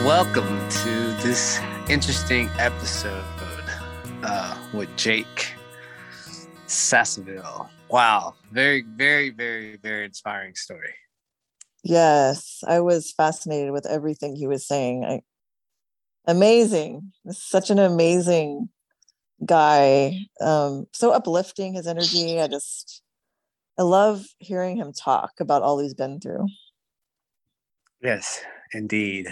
Welcome to this interesting episode with Jake Sasseville. Wow, very, very, very, very inspiring story. Yes, I was fascinated with everything he was saying. Amazing. Such an amazing guy. So uplifting, his energy. I love hearing him talk about all he's been through. Yes, indeed.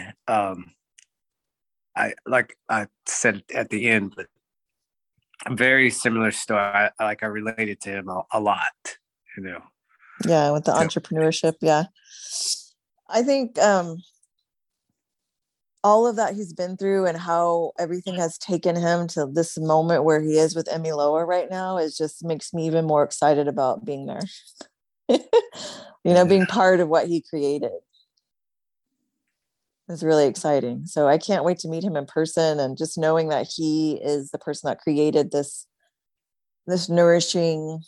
I said at the end, but a very similar story. I related to him a lot, you know. Yeah, with the entrepreneurship. Yeah. I think all of that he's been through and how everything has taken him to this moment where he is with Emmy Loa right now is just makes me even more excited about being there. Being part of what he created. It's really exciting. So I can't wait to meet him in person, and just knowing that he is the person that created this nourishing,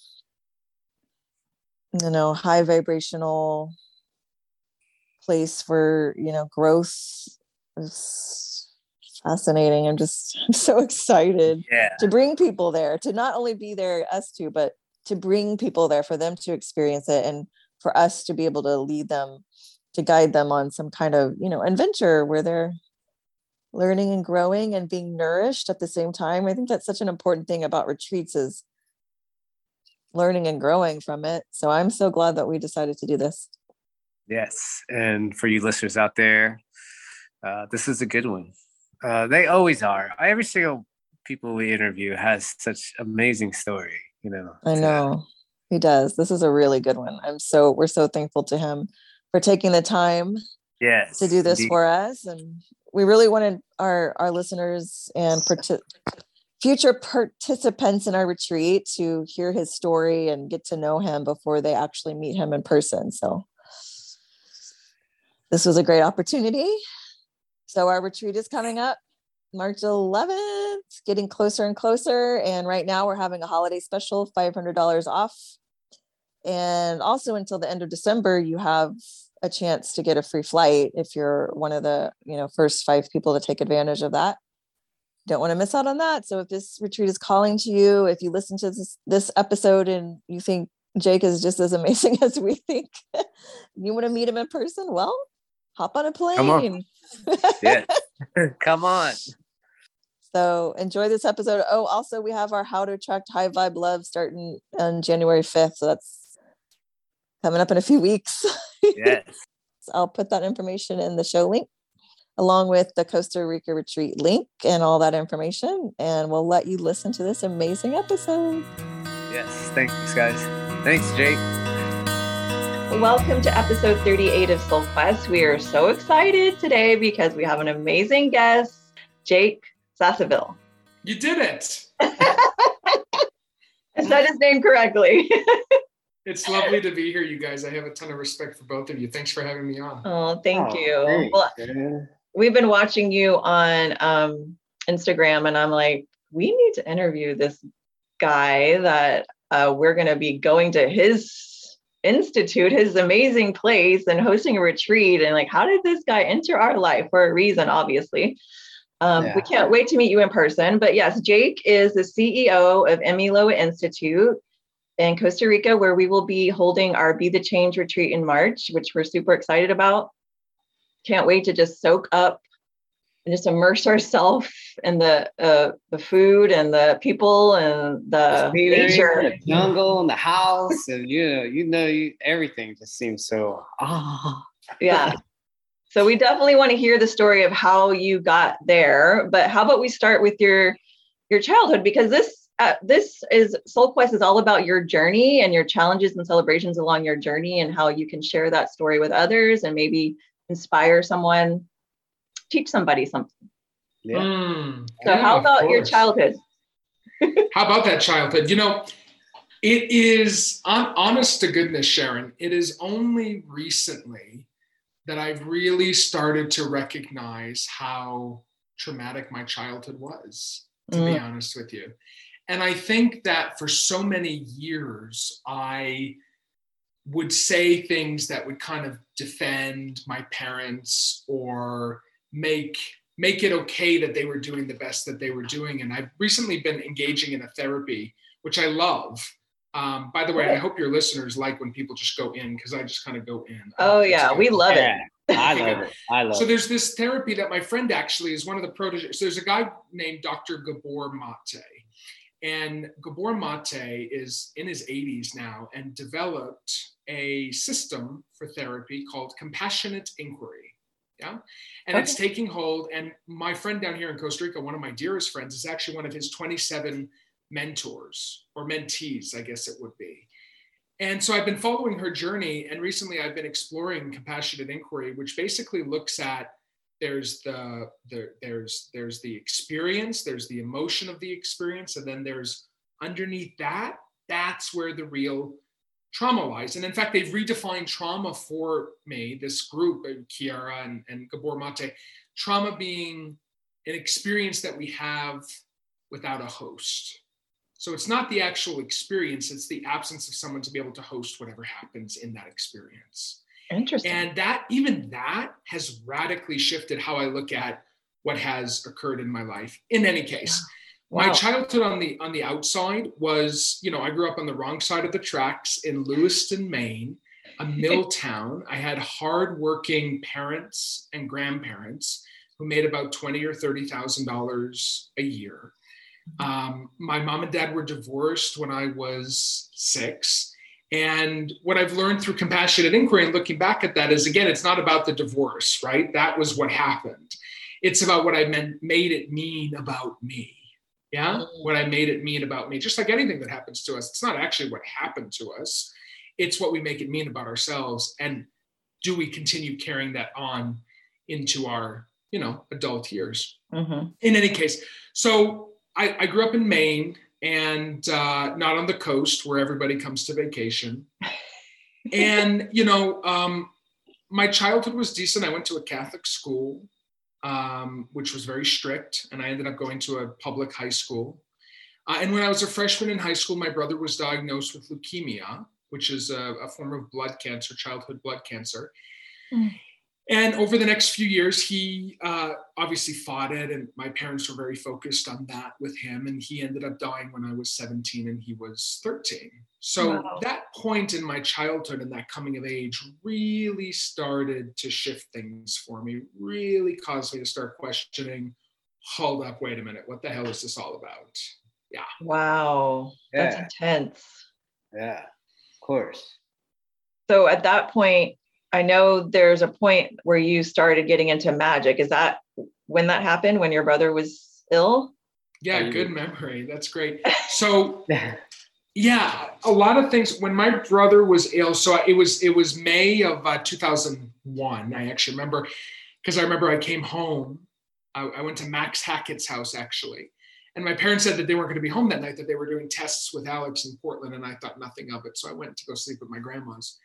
high vibrational place for, growth is fascinating. I'm so excited to bring people there, to not only be there, us two, but to bring people there for them to experience it and for us to be able to lead them, to guide them on some kind of, adventure where they're learning and growing and being nourished at the same time. I think that's such an important thing about retreats is learning and growing from it. So I'm so glad that we decided to do this. Yes. And for you listeners out there, this is a good one. They always are. Every single people we interview has such amazing story, I know he does. This is a really good one. We're so thankful to him for taking the time to do this for us. And we really wanted our listeners and future participants in our retreat to hear his story and get to know him before they actually meet him in person. So this was a great opportunity. So our retreat is coming up March 11th, getting closer and closer. And right now we're having a holiday special, $500 off. And also until the end of December, you have a chance to get a free flight if you're one of the, first 5 people to take advantage of that. Don't want to miss out on that. So if this retreat is calling to you, if you listen to this episode and you think Jake is just as amazing as we think, you want to meet him in person, well, hop on a plane. Come on. Yeah. Come on. So enjoy this episode. Oh, also we have our How to Attract High Vibe Love starting on January 5th. So that's coming up in a few weeks. Yes. So I'll put that information in the show link along with the Costa Rica retreat link and all that information. And we'll let you listen to this amazing episode. Yes. Thanks, guys. Thanks, Jake. Welcome to episode 38 of Soul Quest. We are so excited today because we have an amazing guest, Jake Sasseville. You did it. I said his name correctly. It's lovely to be here, you guys. I have a ton of respect for both of you. Thanks for having me on. Oh, thank you. Thanks. Well, we've been watching you on Instagram, and I'm like, we need to interview this guy that we're going to be going to his institute, his amazing place, and hosting a retreat. And like, how did this guy enter our life? For a reason, obviously. We can't wait to meet you in person. But yes, Jake is the CEO of Emmy Loa Institute in Costa Rica, where we will be holding our Be the Change retreat in March, which we're super excited about. Can't wait to just soak up and just immerse ourselves in the food and the people and the nature, the jungle and the house, and everything just seems so yeah. So we definitely want to hear the story of how you got there. But how about we start with your childhood, because this is Soul Quest is all about your journey and your challenges and celebrations along your journey, and how you can share that story with others and maybe inspire someone, teach somebody something. So how about your childhood? How about that childhood? It is, honest to goodness, Sharon, it is only recently that I've really started to recognize how traumatic my childhood was, to be honest with you. And I think that for so many years, I would say things that would kind of defend my parents or make it okay that they were doing the best that they were doing. And I've recently been engaging in a therapy, which I love. By the way, I hope your listeners like when people just go in, because I just kind of go in. Oh yeah, we love it. I love it. So there's this therapy that my friend actually is one of the proteges. So there's a guy named Dr. Gabor Mate. And Gabor Mate is in his 80s now and developed a system for therapy called compassionate inquiry. Yeah. And it's taking hold. And my friend down here in Costa Rica, one of my dearest friends, is actually one of his 27 mentors or mentees, I guess it would be. And so I've been following her journey. And recently I've been exploring compassionate inquiry, which basically looks at there's the experience, there's the emotion of the experience, and then there's underneath that, that's where the real trauma lies. And in fact, they've redefined trauma for me, this group, Chiara and Gabor Mate, trauma being an experience that we have without a host. So it's not the actual experience, it's the absence of someone to be able to host whatever happens in that experience. Interesting. And that has radically shifted how I look at what has occurred in my life. In any case, my childhood on the outside was, I grew up on the wrong side of the tracks in Lewiston, Maine, a mill town. I had hardworking parents and grandparents who made about $20,000 or $30,000 a year. My mom and dad were divorced when I was 6. And what I've learned through compassionate inquiry and looking back at that is, again, it's not about the divorce, right? That was what happened. It's about what I made it mean about me. Yeah. What I made it mean about me, just like anything that happens to us. It's not actually what happened to us. It's what we make it mean about ourselves. And do we continue carrying that on into our, adult years? Mm-hmm. In any case, so I grew up in Maine, and not on the coast where everybody comes to vacation. And, my childhood was decent. I went to a Catholic school, which was very strict, and I ended up going to a public high school. And when I was a freshman in high school, my brother was diagnosed with leukemia, which is a form of blood cancer, childhood blood cancer. Mm. And over the next few years, he obviously fought it, and my parents were very focused on that with him. And he ended up dying when I was 17 and he was 13. So that point in my childhood and that coming of age really started to shift things for me, really caused me to start questioning, hold up, wait a minute, what the hell is this all about? Yeah. Wow. That's intense. Yeah, of course. So at that point, I know there's a point where you started getting into magic. Is that when that happened, when your brother was ill? Yeah, good memory. That's great. So yeah, a lot of things. When my brother was ill, so it was May of 2001. I actually remember, because I came home. I went to Max Hackett's house, actually. And my parents said that they weren't going to be home that night, that they were doing tests with Alex in Portland, and I thought nothing of it. So I went to go sleep with my grandma's.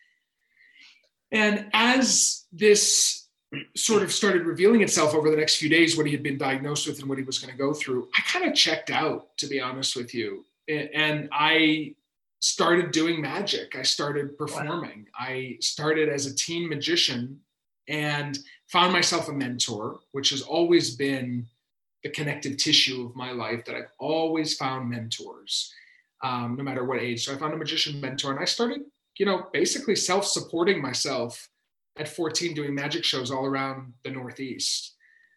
And as this sort of started revealing itself over the next few days, what he had been diagnosed with and what he was going to go through, I kind of checked out, to be honest with you. And I started doing magic. I started performing. Wow. I started as a teen magician and found myself a mentor, which has always been the connective tissue of my life, that I've always found mentors, no matter what age. So I found a magician mentor, and I started basically self-supporting myself at 14, doing magic shows all around the Northeast.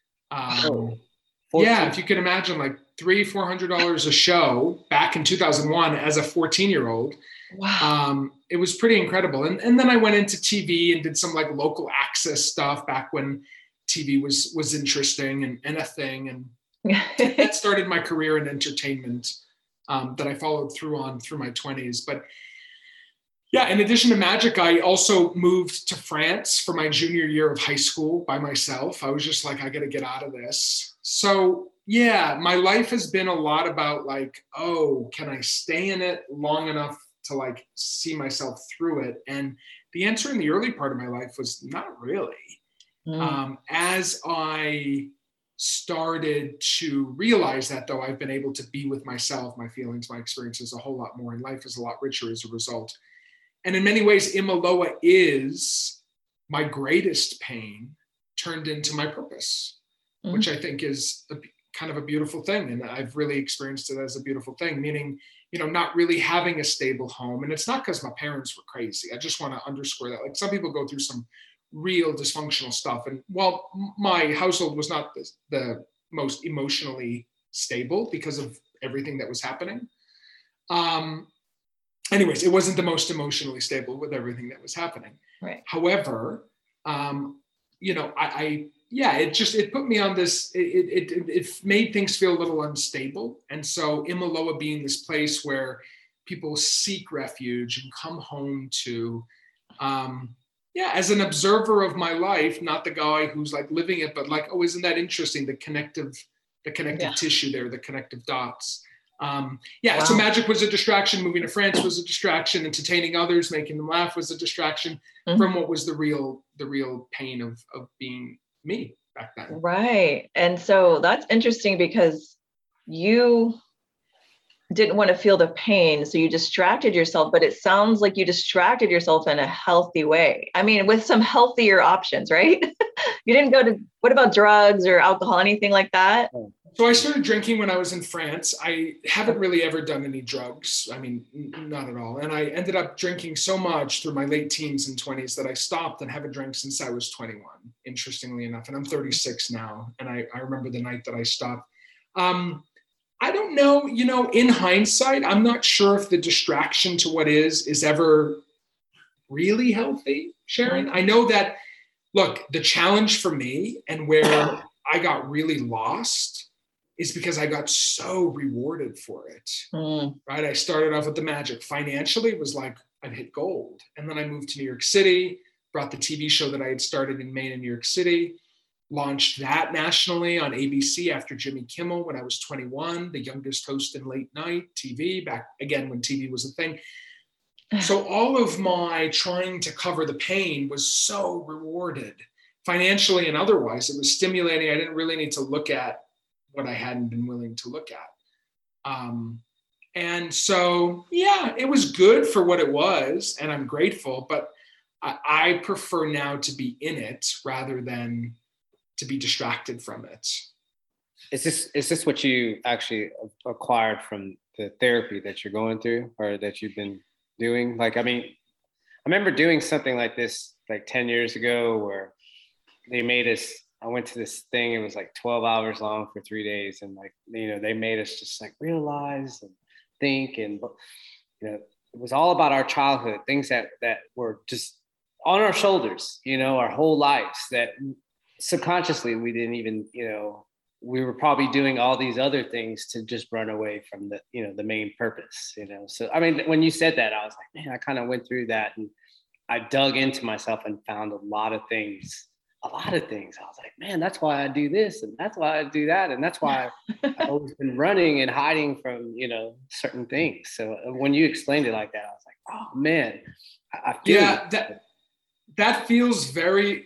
Yeah, if you can imagine, like $300-$400 a show back in 2001 as a 14-year-old. Wow. It was pretty incredible. And then I went into TV and did some like local access stuff back when TV was interesting and a thing. And that started my career in entertainment that I followed through my 20s. But yeah, in addition to magic, I also moved to France for my junior year of high school by myself. I was just like, I got to get out of this. So yeah, my life has been a lot about like, can I stay in it long enough to like see myself through it? And the answer in the early part of my life was not really. As I started to realize that, though, I've been able to be with myself, my feelings, my experiences a whole lot more, and life is a lot richer as a result. And in many ways, Imaloa is my greatest pain turned into my purpose. which I think is kind of a beautiful thing. And I've really experienced it as a beautiful thing, meaning, not really having a stable home. And it's not because my parents were crazy. I just want to underscore that. Like, some people go through some real dysfunctional stuff. And while my household was not the most emotionally stable because of everything that was happening, anyways, it wasn't the most emotionally stable with everything that was happening. Right. However, it put me on this, it made things feel a little unstable. And so Imiloa being this place where people seek refuge and come home to, as an observer of my life, not the guy who's like living it, but like, oh, isn't that interesting? The connective tissue there, the connective dots. Wow. So magic was a distraction. Moving to France was a distraction. Entertaining others, making them laugh was a distraction from what was the real pain of being me back then. Right. And so that's interesting because you didn't want to feel the pain. So you distracted yourself, but it sounds like you distracted yourself in a healthy way. I mean, with some healthier options, right? You didn't go to, what about drugs or alcohol, anything like that? So I started drinking when I was in France. I haven't really ever done any drugs. I mean, not at all. And I ended up drinking so much through my late teens and 20s that I stopped and haven't drank since I was 21, interestingly enough. And I'm 36 now. And I remember the night that I stopped. I don't know, in hindsight, I'm not sure if the distraction to what is ever really healthy, Sharon. I know that, look, the challenge for me and where I got really lost is because I got so rewarded for it, right? I started off with the magic. Financially, it was like I'd hit gold. And then I moved to New York City, brought the TV show that I had started in Maine and New York City, launched that nationally on ABC after Jimmy Kimmel when I was 21, the youngest host in late night TV, back again when TV was a thing. So all of my trying to cover the pain was so rewarded financially and otherwise. It was stimulating. I didn't really need to look at what I hadn't been willing to look at. And so, it was good for what it was, and I'm grateful, but I prefer now to be in it rather than to be distracted from it. Is this what you actually acquired from the therapy that you're going through or that you've been doing? Like, I mean, I remember doing something like this like 10 years ago where they made us, I went to this thing, it was like 12 hours long for 3 days. And like, they made us just like realize and think. And, it was all about our childhood, things that were just on our shoulders, our whole lives that subconsciously we didn't even, we were probably doing all these other things to just run away from the, the main purpose, So, I mean, when you said that, I was like, man, I kind of went through that and I dug into myself and found a lot of things. I was like, man, that's why I do this. And that's why I do that. And that's why I've always been running and hiding from, certain things. So when you explained it like that, I was like, oh man, I feel that feels very,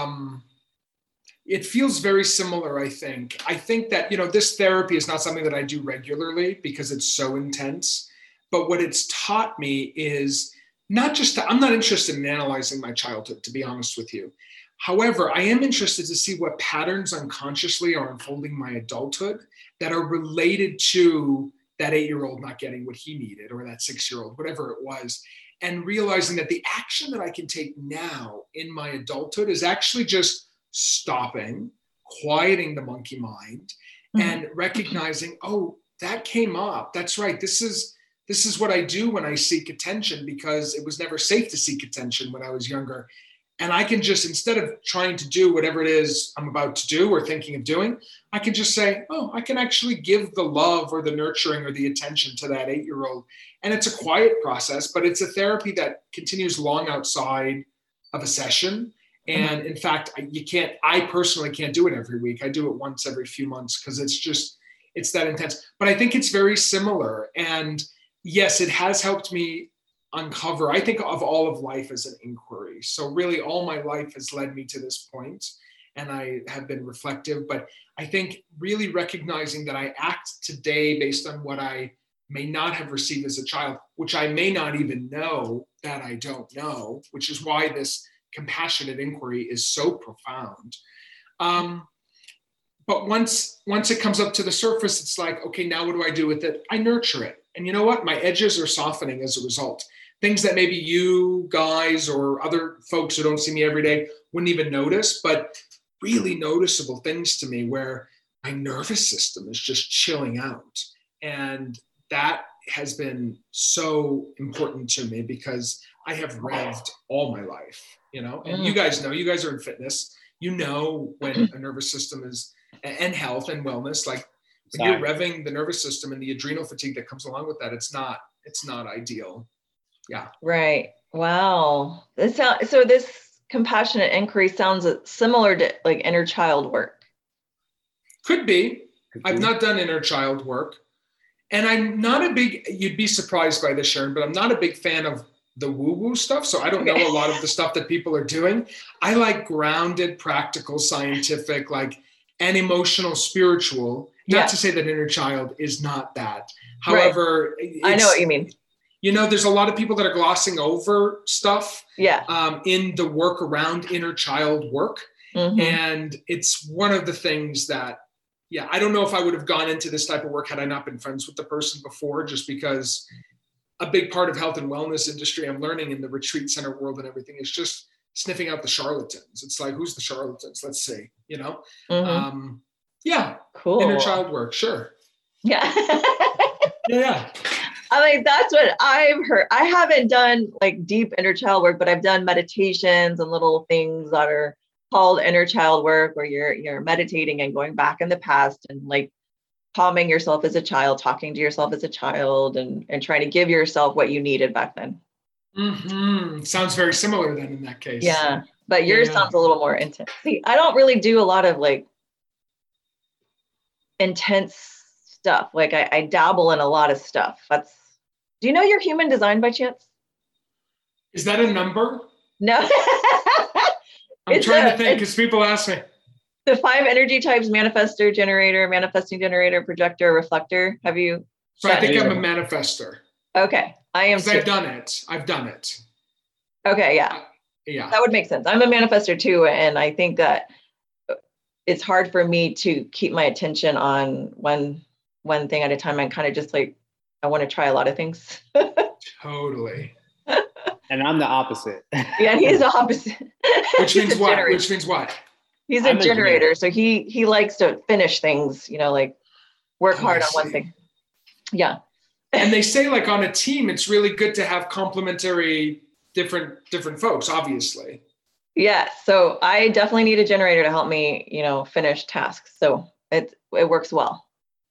it feels very similar, I think. I think that, this therapy is not something that I do regularly because it's so intense. But what it's taught me is not just I'm not interested in analyzing my childhood, to be honest with you. However, I am interested to see what patterns unconsciously are unfolding my adulthood that are related to that 8-year-old not getting what he needed or that 6-year-old, whatever it was. And realizing that the action that I can take now in my adulthood is actually just stopping, quieting the monkey mind, and recognizing, oh, that came up. That's right. This is what I do when I seek attention because it was never safe to seek attention when I was younger. And I can just, instead of trying to do whatever it is I'm about to do or thinking of doing, I can just say, oh, I can actually give the love or the nurturing or the attention to that 8-year-old. And it's a quiet process, but it's a therapy that continues long outside of a session. And in fact, I personally can't do it every week. I do it once every few months because it's that intense. But I think it's very similar. And yes, it has helped me uncover, I think of all of life as an inquiry. So really all my life has led me to this point, and I have been reflective, but I think really recognizing that I act today based on what I may not have received as a child, which I may not even know that I don't know, which is why this compassionate inquiry is so profound. But once it comes up to the surface, it's like, okay, now what do I do with it? I nurture it. And you know what? My edges are softening as a result. Things that maybe you guys or other folks who don't see me every day wouldn't even notice, but really noticeable things to me where my nervous system is just chilling out. And that has been so important to me because I have revved all my life, you know, and you guys know, you guys are in fitness, you know, when a nervous system is, and health and wellness, like when you're revving the nervous system and the adrenal fatigue that comes along with that, it's not ideal. Yeah. Right. Wow. So this compassionate inquiry sounds similar to like inner child work. Could be. I've not done inner child work. And I'm not a big, you'd be surprised by this, Sharon, but I'm not a big fan of the woo-woo stuff. So I don't know a lot of the stuff that people are doing. I like grounded, practical, scientific, like, and emotional, spiritual. Not to say that inner child is not that. However, I know what you mean. You know, there's a lot of people that are glossing over stuff in the work around inner child work. Mm-hmm. And it's one of the things that, I don't know if I would have gone into this type of work had I not been friends with the person before, just because a big part of health and wellness industry I'm learning in the retreat center world and everything is just sniffing out the charlatans. It's like, who's the charlatans? Let's see, you know? Mm-hmm. Cool. Inner child work. Sure. Yeah. Yeah. I mean, that's what I've heard. I haven't done like deep inner child work, but I've done meditations and little things that are called inner child work, where you're meditating and going back in the past and like calming yourself as a child, talking to yourself as a child, and trying to give yourself what you needed back then. Mm-hmm. Sounds very similar then in that case. Yeah, but yours sounds a little more intense. See, I don't really do a lot of like intense stuff. Like I dabble in a lot of stuff. Do you know you're human design by chance? Is that a number? No. I'm trying to think because people ask me. The 5 energy types: manifestor, generator, manifesting generator, projector, reflector. Have you? So I think I'm a manifestor. Okay. I am too. I've done it. Okay. Yeah. Yeah. That would make sense. I'm a manifestor too. And I think that it's hard for me to keep my attention on one thing at a time. I'm kind of just like, I want to try a lot of things. Totally. And I'm the opposite. Yeah, he's the opposite. Which means what? Which means what? He's a generator. So he likes to finish things, you know, like work hard on one thing. Yeah. And they say like on a team, it's really good to have complementary different folks, obviously. Yeah. So I definitely need a generator to help me, you know, finish tasks. So it works well.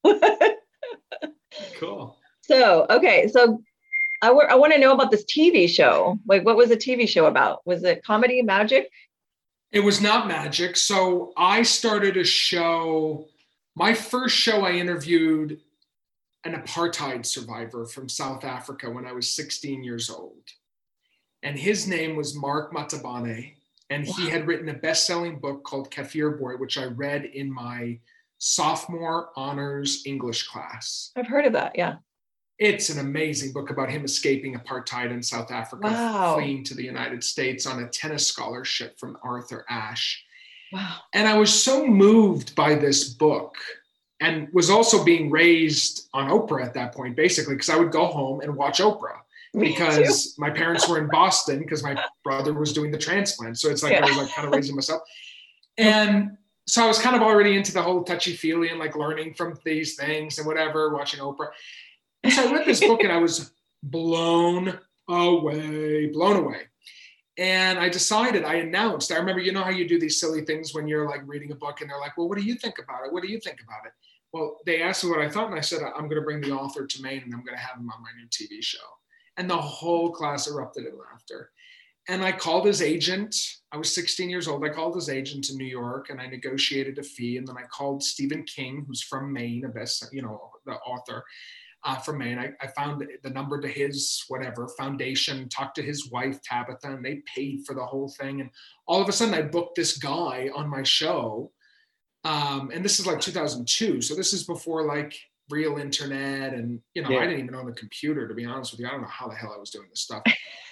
Cool. So, okay. So I want to know about this TV show. Like, what was the TV show about? Was it comedy, magic? It was not magic. So I started a show. My first show, I interviewed an apartheid survivor from South Africa when I was 16 years old. And his name was Mark Matabane. And he had written a best-selling book called Kafir Boy, which I read in my sophomore honors English class. I've heard of that, yeah. It's an amazing book about him escaping apartheid in South Africa, fleeing to the United States on a tennis scholarship from Arthur Ashe. Wow. And I was so moved by this book, and was also being raised on Oprah at that point, basically, because I would go home and watch Oprah. Because my parents were in Boston because my brother was doing the transplant. So it's like I was like kind of raising myself. And so I was kind of already into the whole touchy-feely and like learning from these things and whatever, watching Oprah. And so I read this book and I was blown away. And I decided, I announced, I remember, you know how you do these silly things when you're like reading a book and they're like, well, what do you think about it? What do you think about it? Well, they asked me what I thought and I said, I'm going to bring the author to Maine and I'm going to have him on my new TV show. And the whole class erupted in laughter. And I called his agent. I was 16 years old. I called his agent in New York and I negotiated a fee. And then I called Stephen King, who's from Maine, the author from Maine. I found the number to his foundation, talked to his wife, Tabitha, and they paid for the whole thing. And all of a sudden I booked this guy on my show. And this is like 2002. So this is before like real internet. And, I didn't even own a computer, to be honest with you. I don't know how the hell I was doing this stuff.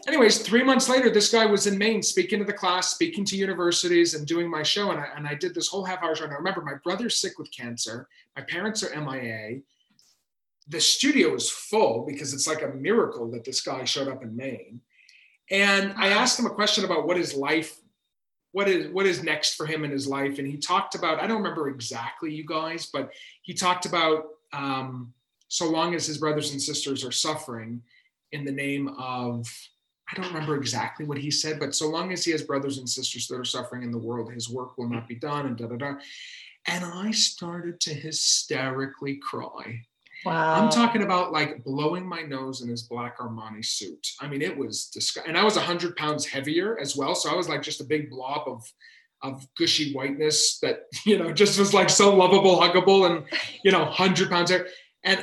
anyways, 3 months later, this guy was in Maine speaking to the class, speaking to universities and doing my show. And I did this whole half-hour show. And I remember my brother's sick with cancer. My parents are MIA. The studio is full because it's like a miracle that this guy showed up in Maine. And I asked him a question about what his life, what is next for him in his life. And he talked about, I don't remember exactly, you guys, but he talked about so long as his brothers and sisters are suffering in the name of, I don't remember exactly what he said, but so long as he has brothers and sisters that are suffering in the world, his work will not be done, and da-da-da. And I started to hysterically cry. Wow. I'm talking about like blowing my nose in his black Armani suit. I mean, it was disgusting. And I was 100 pounds heavier as well. So I was like just a big blob of gushy whiteness that, you know, just was like so lovable, huggable, and, you know, 100 pounds hair.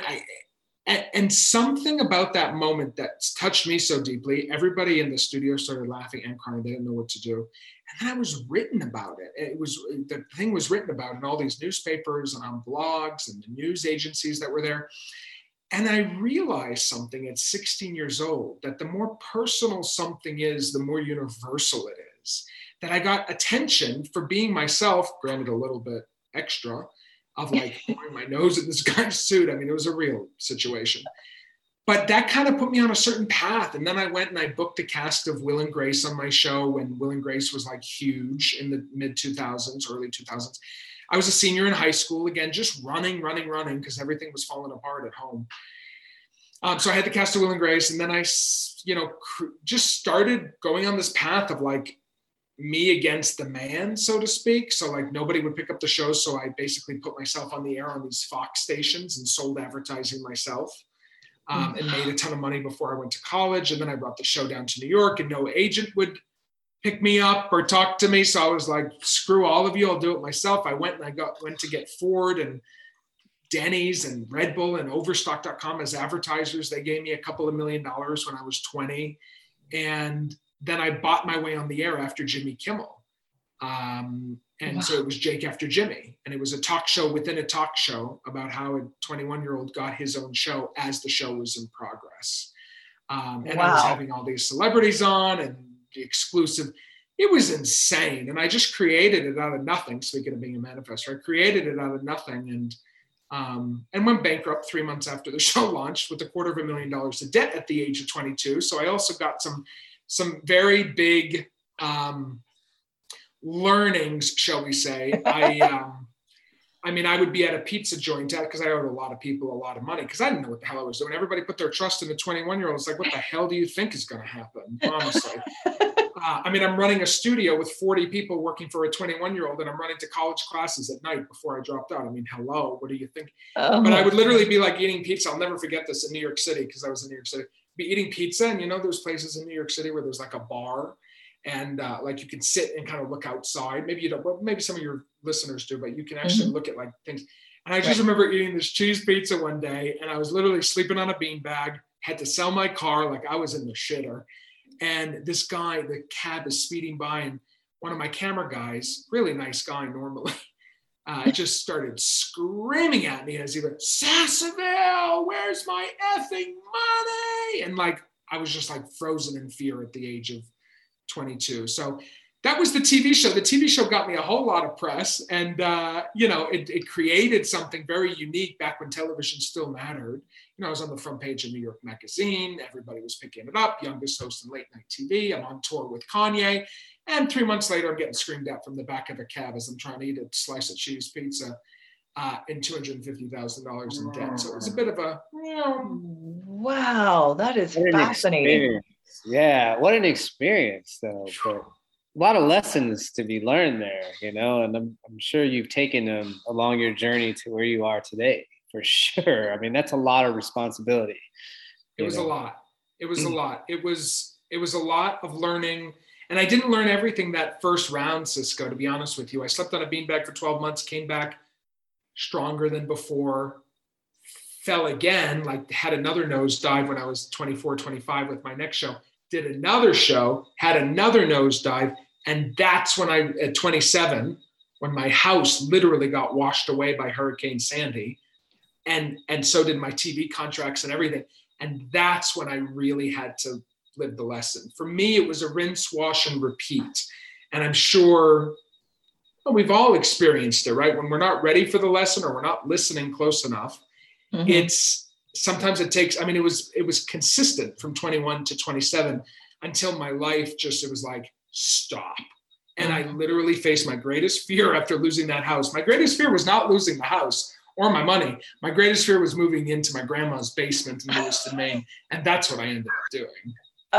And something about that moment that touched me so deeply, everybody in the studio started laughing and crying. They didn't know what to do. And then I was written about it. The thing was written about in all these newspapers and on blogs and the news agencies that were there. And I realized something at 16 years old, that the more personal something is, the more universal it is. That I got attention for being myself, granted a little bit extra, of like pouring my nose in this guy's suit. I mean, it was a real situation. But that kind of put me on a certain path. And then I went and I booked a cast of Will and Grace on my show when Will and Grace was like huge in the mid 2000s, early 2000s. I was a senior in high school, again, just running, because everything was falling apart at home. So I had the cast of Will and Grace, and then I, you know, just started going on this path of like me against the man, so to speak. So like nobody would pick up the show. So I basically put myself on the air on these Fox stations and sold advertising myself. And made a ton of money before I went to college. And then I brought the show down to New York, and no agent would pick me up or talk to me. So I was like, screw all of you, I'll do it myself. I went and went to get Ford and Denny's and Red Bull and Overstock.com as advertisers. They gave me a couple of $1 million when I was 20. And then I bought my way on the air after Jimmy Kimmel. And so it was Jake After Jimmy. And it was a talk show within a talk show about how a 21-year-old got his own show as the show was in progress. And I was having all these celebrities on and the exclusive. It was insane. And I just created it out of nothing. Speaking of being a manifestor, I created it out of nothing and went bankrupt 3 months after the show launched with $250,000 of debt at the age of 22. So I also got some very big learnings, shall we say. I mean, I would be at a pizza joint because I owed a lot of people a lot of money because I didn't know what the hell I was doing. Everybody put their trust in a 21-year-old. It's like, what the hell do you think is going to happen? Honestly. I mean, I'm running a studio with 40 people working for a 21-year-old, and I'm running to college classes at night before I dropped out. I mean, hello, what do you think? But I would literally be like eating pizza. I'll never forget this in New York City because I was in New York City. Be eating pizza, and you know, there's places in New York City where there's like a bar. And like you can sit and kind of look outside. Maybe you don't, well, maybe some of your listeners do, but you can actually look at like things. And I just remember eating this cheese pizza one day, and I was literally sleeping on a beanbag, had to sell my car, like I was in the shitter. And this guy, the cab is speeding by, and one of my camera guys, really nice guy normally, just started screaming at me as he went, Sassaville, where's my effing money? And like, I was just like frozen in fear at the age of 22. So that was the TV show. The TV show got me a whole lot of press, and you know, it created something very unique back when television still mattered. You know, I was on the front page of New York Magazine. Everybody was picking it up. Youngest host in late night TV. I'm on tour with Kanye, and 3 months later, I'm getting screamed at from the back of a cab as I'm trying to eat a slice of cheese pizza and $250,000 in debt. So it was a bit of a wow, that is fascinating. Yeah, what an experience, though. But a lot of lessons to be learned there, you know, and I'm sure you've taken them along your journey to where you are today, for sure. I mean, that's a lot of responsibility. It was a lot. It was a lot. It was a lot of learning. And I didn't learn everything that first round, Cisco, to be honest with you. I slept on a beanbag for 12 months, came back stronger than before, fell again, like had another nosedive when I was 24, 25 with my next show, did another show, had another nosedive. And that's when at 27, when my house literally got washed away by Hurricane Sandy. And so did my TV contracts and everything. And that's when I really had to live the lesson. For me, it was a rinse, wash, and repeat. And I'm sure we've all experienced it, right? When we're not ready for the lesson or we're not listening close enough, it's sometimes it takes, I mean, it was consistent from 21 to 27 until my life it was like, stop. And I literally faced my greatest fear after losing that house. My greatest fear was not losing the house or my money. My greatest fear was moving into my grandma's basement in Lewiston, Maine. And that's what I ended up doing.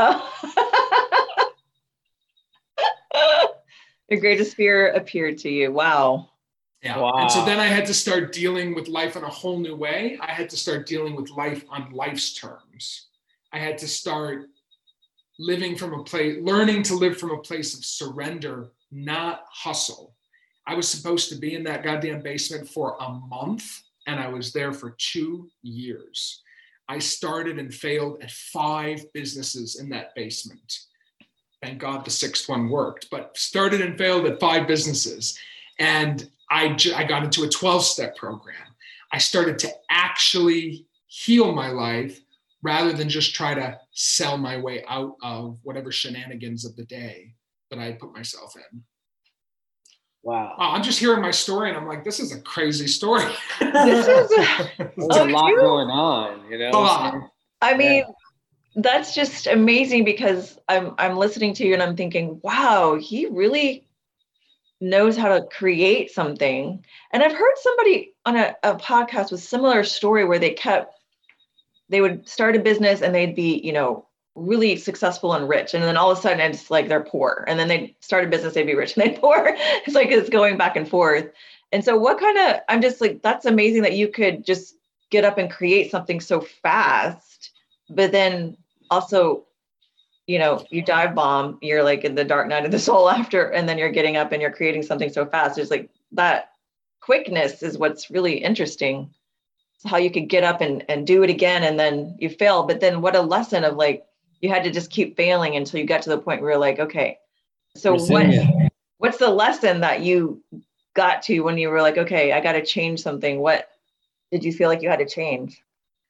Your greatest fear appeared to you. Wow. Yeah. Wow. And so then I had to start dealing with life in a whole new way. I had to start dealing with life on life's terms. I had to start learning to live from a place of surrender, not hustle. I was supposed to be in that goddamn basement for a month, and I was there for 2 years. I started and failed at 5 businesses in that basement. Thank God the 6th one worked, but started and failed at 5 businesses. And I got into a 12-step program. I started to actually heal my life rather than just try to sell my way out of whatever shenanigans of the day that I put myself in. Wow. I'm just hearing my story and I'm like, this is a crazy story. This is There's a lot going on, you know? A lot. I mean, that's just amazing because I'm listening to you and I'm thinking, wow, he really knows how to create something. And I've heard somebody on a podcast with similar story where they would start a business and they'd be, really successful and rich. And then all of a sudden it's like they're poor. And then they start a business, they'd be rich and they'd poor. It's like it's going back and forth. And so I'm just like, that's amazing that you could just get up and create something so fast, but then also, you dive bomb, you're like in the dark night of the soul after, and then you're getting up and you're creating something so fast. It's like that quickness is what's really interesting. It's how you could get up and do it again. And then you fail, but then what a lesson of like, you had to just keep failing until you got to the point where you're like, okay, so what's the lesson that you got to when you were like, okay, I got to change something? What did you feel like you had to change?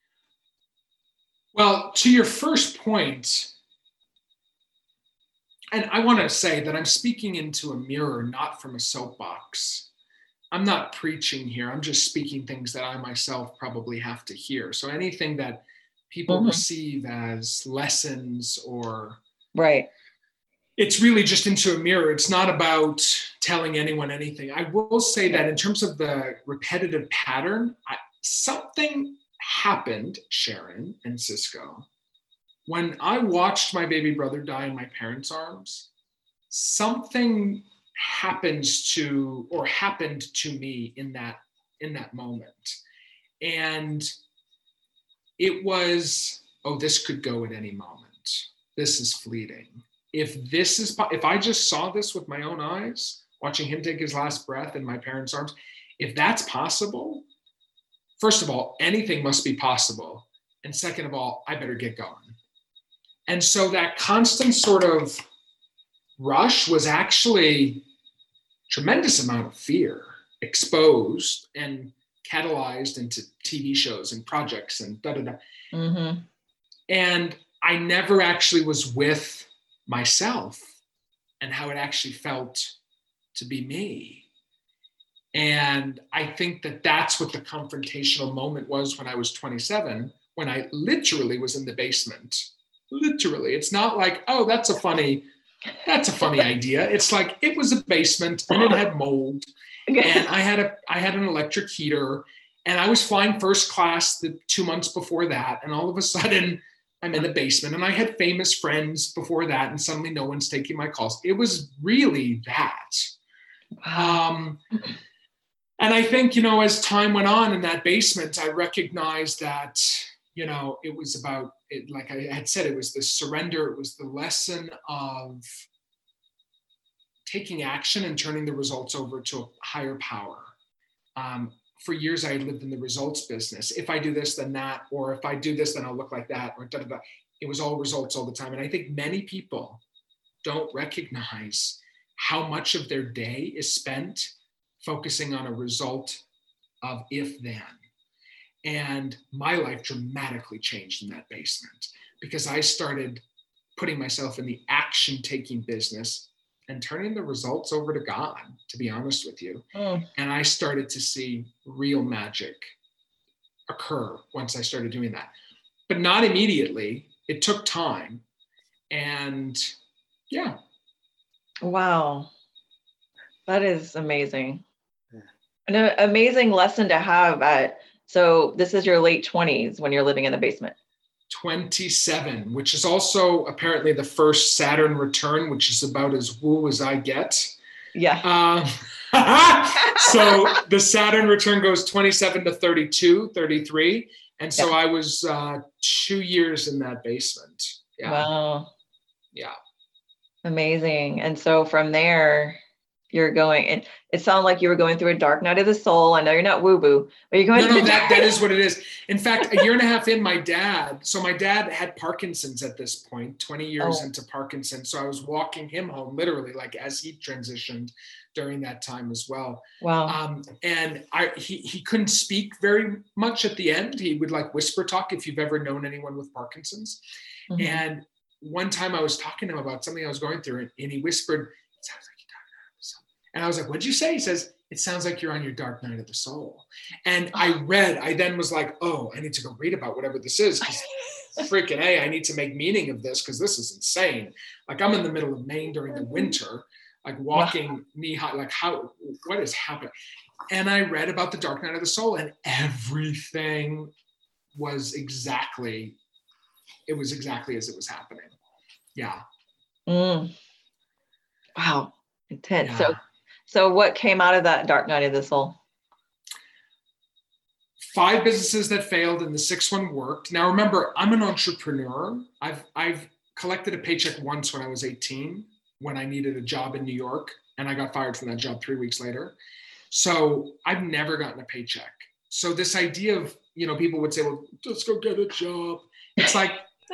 Well, to your first point, and I want to say that I'm speaking into a mirror, not from a soapbox. I'm not preaching here. I'm just speaking things that I myself probably have to hear. So anything that people receive as lessons or it's really just into a mirror. It's not about telling anyone anything. I will say that in terms of the repetitive pattern, something happened, Sharon and Cisco, when I watched my baby brother die in my parents' arms. Something happened to me in that moment. And it was, this could go at any moment. This is fleeting. If I just saw this with my own eyes, watching him take his last breath in my parents' arms, if that's possible, first of all, anything must be possible. And second of all, I better get going. And so that constant sort of rush was actually tremendous amount of fear exposed and catalyzed into TV shows and projects and And I never actually was with myself and how it actually felt to be me. And I think that that's what the confrontational moment was when I was 27, when I literally was in the basement. Literally. It's not like, that's a funny idea. It's like, it was a basement and it had mold. And I had an electric heater and I was flying first class the 2 months before that. And all of a sudden I'm in the basement and I had famous friends before that. And suddenly no one's taking my calls. It was really that. And I think, as time went on in that basement, I recognized that, it was about it. Like I had said, it was the surrender. It was the lesson of taking action and turning the results over to a higher power. For years, I had lived in the results business. If I do this, then that, or if I do this, then I'll look like that, or da-da-da. It was all results all the time. And I think many people don't recognize how much of their day is spent focusing on a result of if then. And my life dramatically changed in that basement because I started putting myself in the action-taking business and turning the results over to God, to be honest with you. And I started to see real magic occur once I started doing that, but not immediately. It took time. And yeah. Wow. That is amazing. An amazing lesson to have so this is your late 20s when you're living in the basement. 27, which is also apparently the first Saturn return, which is about as woo as I get. Yeah. So the Saturn return goes 27 to 32, 33. And so I was 2 years in that basement. Yeah. Wow. Yeah. Amazing. And so from there, you're going, and it sounded like you were going through a dark night of the soul. I know you're not woo-boo, but you're going No, that is what it is. In fact, a year and a half in, my dad had Parkinson's at this point, 20 years into Parkinson's. So I was walking him home literally, like as he transitioned during that time as well. Wow. And he couldn't speak very much at the end. He would like whisper talk, if you've ever known anyone with Parkinson's. Mm-hmm. And one time I was talking to him about something I was going through, and he whispered, "It sounds like you're talking about something." And I was like, "What'd you say?" He says, "It sounds like you're on your dark night of the soul." And I then was like, "Oh, I need to go read about whatever this is. Freaking A, I need to make meaning of this, because this is insane. Like, I'm in the middle of Maine during the winter, like walking knee high, like what is happening?" And I read about the dark night of the soul, and everything was exactly as it was happening. Yeah. Wow. Intense. Yeah. So what came out of that dark night of the soul? 5 businesses that failed and the 6th one worked. Now remember, I'm an entrepreneur. I've collected a paycheck once when I was 18, when I needed a job in New York, and I got fired from that job 3 weeks later. So I've never gotten a paycheck. So this idea of, people would say, "Well, let's go get a job." It's like,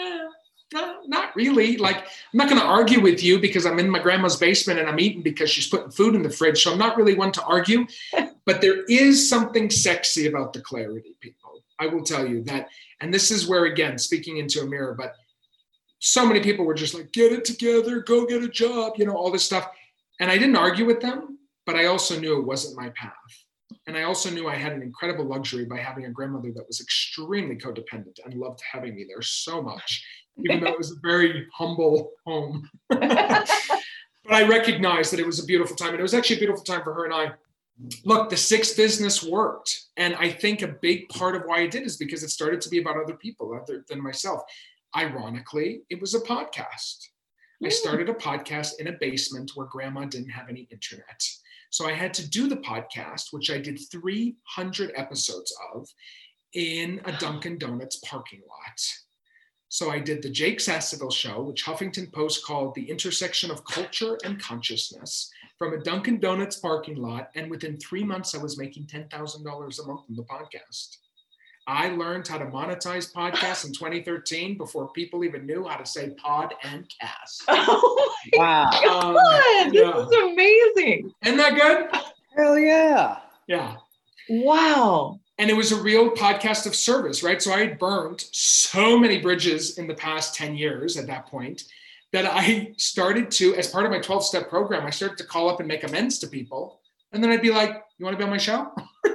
no, not really. Like, I'm not going to argue with you because I'm in my grandma's basement and I'm eating because she's putting food in the fridge. So I'm not really one to argue, but there is something sexy about the clarity, people. I will tell you that. And this is where, again, speaking into a mirror, but so many people were just like, "Get it together, go get a job," all this stuff. And I didn't argue with them, but I also knew it wasn't my path. And I also knew I had an incredible luxury by having a grandmother that was extremely codependent and loved having me there so much, even though it was a very humble home. But I recognized that it was a beautiful time. And it was actually a beautiful time for her and I. Look, the 6th business worked. And I think a big part of why I did is because it started to be about other people other than myself. Ironically, it was a podcast. I started a podcast in a basement where grandma didn't have any internet. So I had to do the podcast, which I did 300 episodes of, in a Dunkin' Donuts parking lot. So I did the Jake Sasseville Show, which Huffington Post called the intersection of culture and consciousness, from a Dunkin' Donuts parking lot. And within 3 months, I was making $10,000 a month in the podcast. I learned how to monetize podcasts in 2013 before people even knew how to say pod and cast. Oh my God, this is amazing. Isn't that good? Hell yeah. Yeah. Wow. And it was a real podcast of service, right? So I had burned so many bridges in the past 10 years at that point that I started to, as part of my 12-step program, I started to call up and make amends to people. And then I'd be like, "You want to be on my show?"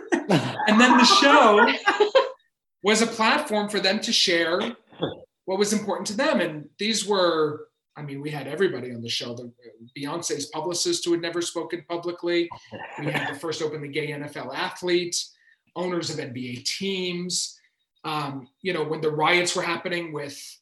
And then the show was a platform for them to share what was important to them. And these were, we had everybody on the show. Beyonce's publicist who had never spoken publicly. We had the first openly gay NFL athlete, owners of NBA teams. When the riots were happening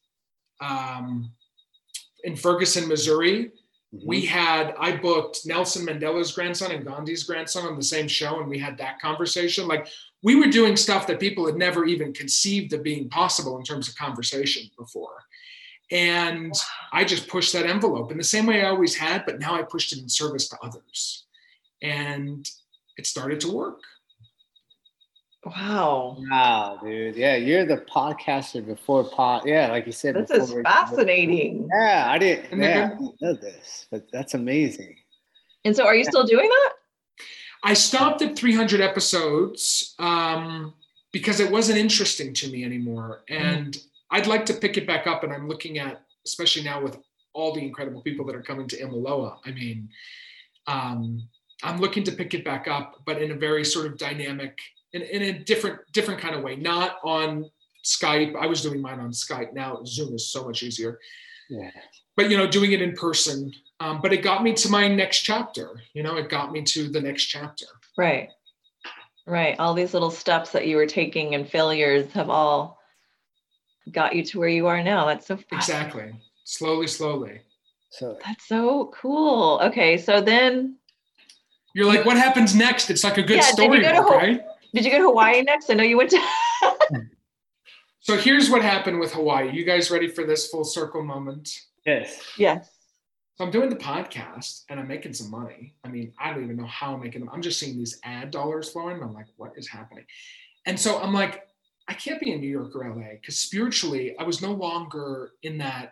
in Ferguson, Missouri, I booked Nelson Mandela's grandson and Gandhi's grandson on the same show, and we had that conversation. Like, we were doing stuff that people had never even conceived of being possible in terms of conversation before. And I just pushed that envelope in the same way I always had, but now I pushed it in service to others. And it started to work. Wow, dude. Yeah, you're the podcaster before pod. Yeah, like you said. This is fascinating. Yeah, I didn't know this, but that's amazing. And so are you still doing that? I stopped at 300 episodes because it wasn't interesting to me anymore. And I'd like to pick it back up. And I'm looking at, especially now with all the incredible people that are coming to Imiloa. I mean, I'm looking to pick it back up, but in a very sort of dynamic, in a different kind of way, not on Skype. I was doing mine on Skype. Now Zoom is so much easier. Yeah. But, doing it in person. But it got me to my next chapter. It got me to the next chapter. Right. All these little steps that you were taking and failures have all got you to where you are now. That's so fun. Exactly. Slowly. So that's so cool. Okay. So then you're like, what happens next? It's like a good story book, right? Did you go to Hawaii next? I know you went to. So here's what happened with Hawaii. You guys ready for this full circle moment? Yes. So I'm doing the podcast and I'm making some money. I mean, I don't even know how I'm making them. I'm just seeing these ad dollars flowing. And I'm like, what is happening? And so I'm like, I can't be in New York or LA because spiritually, I was no longer in that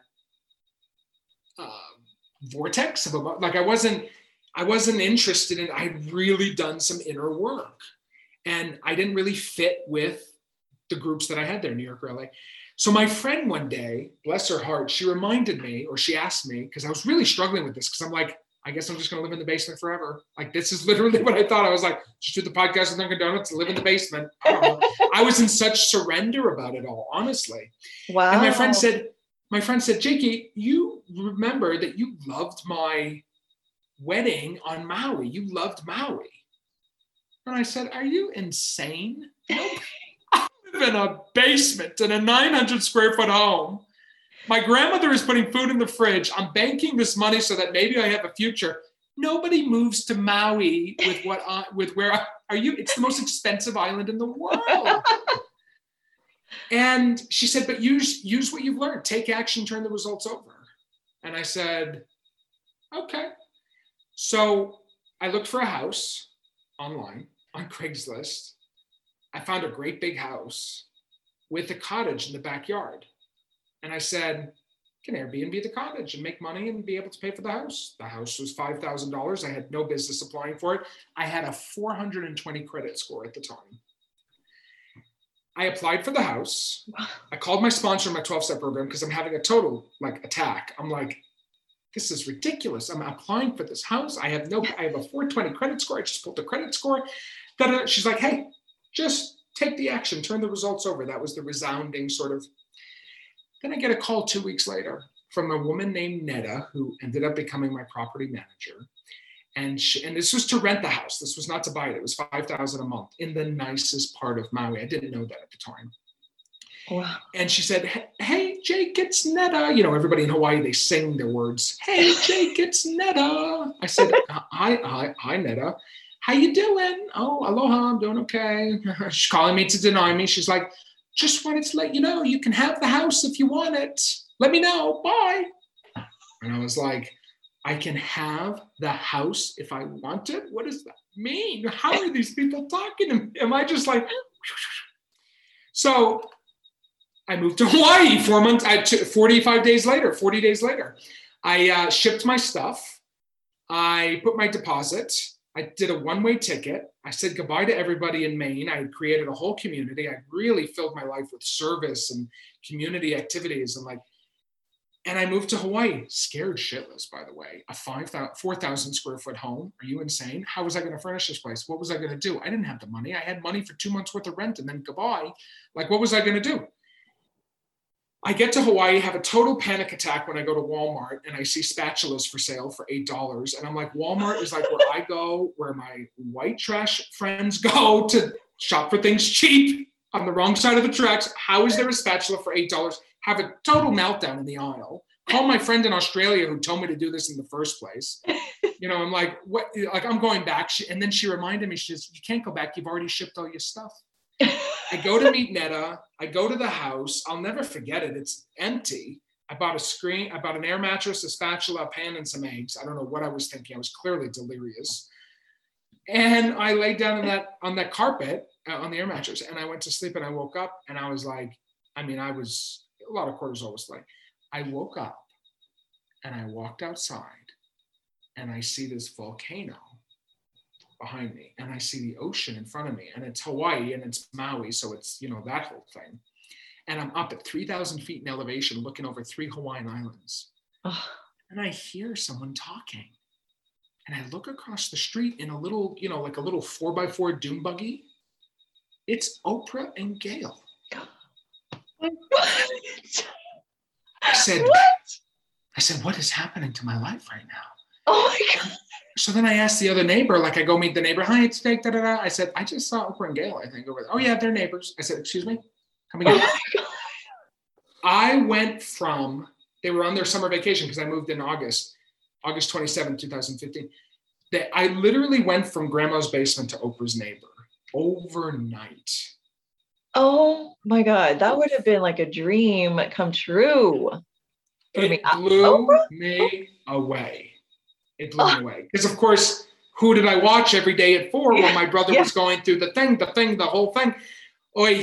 vortex of like I wasn't interested in. I had really done some inner work, and I didn't really fit with the groups that I had there, New York or LA. So my friend one day, bless her heart, she reminded me, or she asked me, because I was really struggling with this, because I'm like, I guess I'm just going to live in the basement forever. Like, this is literally what I thought. I was like, just do the podcast with Dunkin' Donuts, live in the basement. I don't know. I was in such surrender about it all, honestly. Wow. And my friend said, Jakey, you remember that you loved my wedding on Maui. You loved Maui. And I said, are you insane? Nope. I live in a basement in a 900 square foot home. My grandmother is putting food in the fridge. I'm banking this money so that maybe I have a future. Nobody moves to Maui it's the most expensive island in the world. And she said, but use what you've learned. Take action, turn the results over. And I said, okay. So I looked for a house online on Craigslist. I found a great big house with a cottage in the backyard. And I said, can Airbnb the cottage and make money and be able to pay for the house? The house was $5,000. I had no business applying for it. I had a 420 credit score at the time. I applied for the house. I called my sponsor in my 12-step program because I'm having a total attack. I'm like, this is ridiculous. I'm applying for this house. I have a 420 credit score. I just pulled the credit score. She's like, hey, just take the action, turn the results over. That was the resounding sort of. Then I get a call 2 weeks later from a woman named Netta, who ended up becoming my property manager. And this was to rent the house. This was not to buy it. It was $5,000 a month in the nicest part of Maui. I didn't know that at the time. Wow. And she said, hey, Jake, it's Netta. Everybody in Hawaii, they sing their words. Hey, Jake, it's Netta. I said, hi, Netta. How you doing? Oh, aloha, I'm doing okay. She's calling me to deny me. She's like, just wanted to let you know, you can have the house if you want it. Let me know, bye. And I was like, I can have the house if I want it? What does that mean? How are these people talking to me? Am I just like, so I moved to Hawaii 40 days later. I shipped my stuff. I put my deposit. I did a one-way ticket. I said goodbye to everybody in Maine. I had created a whole community. I really filled my life with service and community activities. And I moved to Hawaii, scared shitless, by the way. A 4,000 square foot home. Are you insane? How was I going to furnish this place? What was I going to do? I didn't have the money. I had money for 2 months worth of rent and then goodbye. Like, what was I going to do? I get to Hawaii, have a total panic attack when I go to Walmart and I see spatulas for sale for $8. And I'm like, Walmart is like where I go, where my white trash friends go to shop for things cheap on the wrong side of the tracks. How is there a spatula for $8? Have a total meltdown in the aisle. Call my friend in Australia who told me to do this in the first place. I'm like, what? Like, I'm going back. And then she reminded me, she says, you can't go back. You've already shipped all your stuff. I go to meet Netta. I go to the house. I'll never forget it. It's empty. I bought a screen. I bought an air mattress, a spatula, a pan, and some eggs. I don't know what I was thinking. I was clearly delirious. And I laid down on that carpet on the air mattress, and I went to sleep. And I woke up, and I was like, I was a lot of cortisol was like. I woke up, and I walked outside, and I see this volcano behind me, and I see the ocean in front of me, and it's Hawaii and it's Maui, so it's that whole thing. And I'm up at 3,000 feet in elevation looking over 3 Hawaiian islands. and I hear someone talking. And I look across the street in a little, like a little 4x4 dune buggy. It's Oprah and Gail. I said, what is happening to my life right now? Oh my God. So then I asked the other neighbor, like I go meet the neighbor. Hi, it's Jake, da, da, da. I said, I just saw Oprah and Gail, I think, over there. Oh yeah, they're neighbors. I said, excuse me? Come again. I went from, they were on their summer vacation because I moved in August 27, 2015. I literally went from grandma's basement to Oprah's neighbor overnight. Oh my God. That would have been like a dream come true. It blew me away. It blew me away. Because of course, who did I watch every day at 4 when my brother was going through the whole thing? Oy.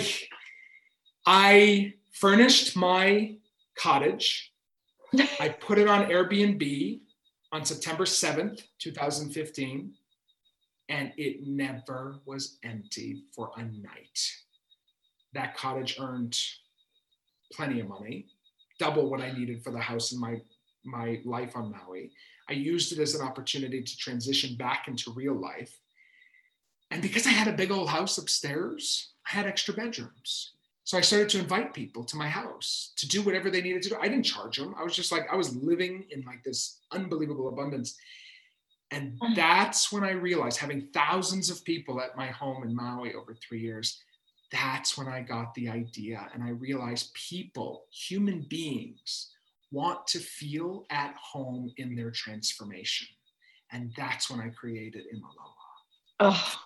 I furnished my cottage. I put it on Airbnb on September 7th, 2015, and it never was empty for a night. That cottage earned plenty of money, double what I needed for the house and my life on Maui. I used it as an opportunity to transition back into real life. And because I had a big old house upstairs, I had extra bedrooms. So I started to invite people to my house to do whatever they needed to do. I didn't charge them. I was just like, I was living in like this unbelievable abundance. And that's when I realized, having thousands of people at my home in Maui over 3 years, that's when I got the idea. And I realized people, human beings, want to feel at home in their transformation. And that's when I created Imiloa. Oh,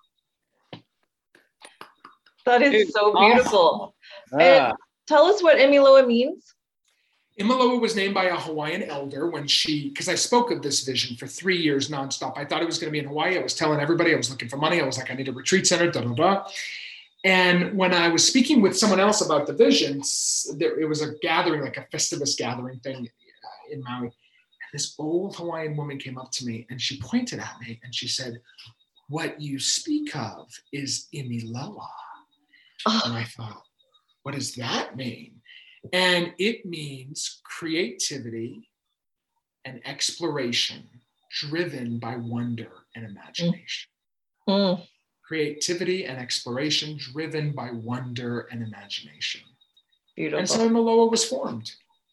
that is so beautiful. Awesome. And tell us what Imiloa means. Imiloa was named by a Hawaiian elder because I spoke of this vision for 3 years nonstop. I thought it was going to be in Hawaii. I was telling everybody I was looking for money. I was like, I need a retreat center, da, da, da. And when I was speaking with someone else about the visions, it was a gathering, like a Festivus gathering thing in Maui. And this old Hawaiian woman came up to me and she pointed at me and she said, what you speak of is Imiloa. And I thought, what does that mean? And it means creativity and exploration driven by wonder and imagination. Mm. Creativity and exploration driven by wonder and imagination. Beautiful. And so Imiloa was formed.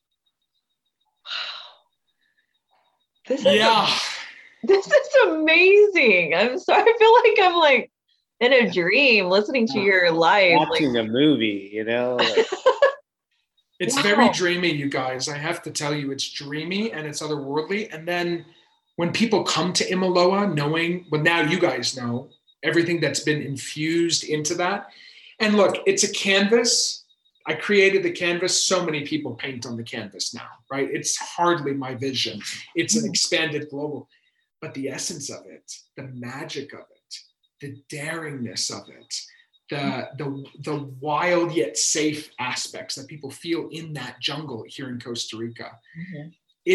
This is amazing. I'm sorry. I feel like I'm like in a dream listening to your life. Watching a movie, you know? Like. It's very dreamy, you guys. I have to tell you, it's dreamy and it's otherworldly. And then when people come to Imiloa knowing, well, now you guys know everything that's been infused into that. And look, it's a canvas. I created the canvas. So many people paint on the canvas now, right? It's hardly my vision. It's an expanded global. But the essence of it, the magic of it, the daringness of it, the wild yet safe aspects that people feel in that jungle here in Costa Rica. Mm-hmm.